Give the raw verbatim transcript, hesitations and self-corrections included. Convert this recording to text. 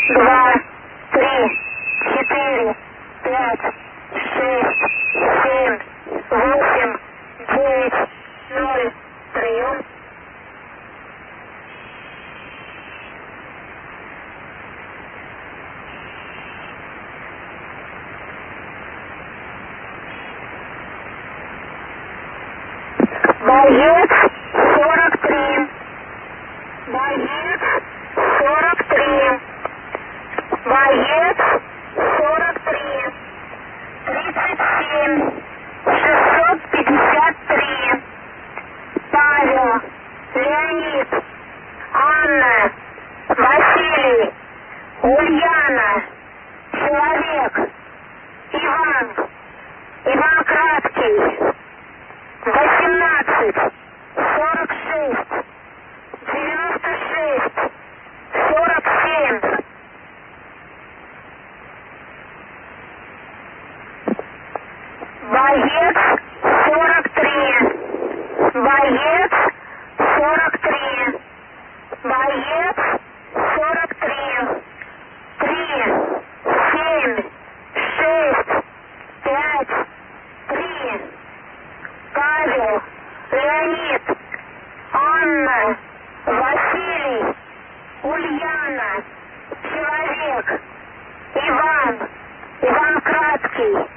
два, три, четыре, пять, шесть, семь, восемь, девять, ноль. Прием. Боец сорок три. Боец сорок три. Боец сорок три. Тридцать семь. Шестьсот пятьдесят три. Павел, Леонид, Анна, Василий, Ульяна, Человек, Иван, Иван Краткий. Восемнадцать, сорок шесть, девяносто шесть, сорок семь. Боец сорок три. Боец сорок три. Боец сорок три. Три, семь, шесть, пять, три. Павел, Леонид, Анна, Василий, Ульяна, Человек, Иван, Иван Краткий.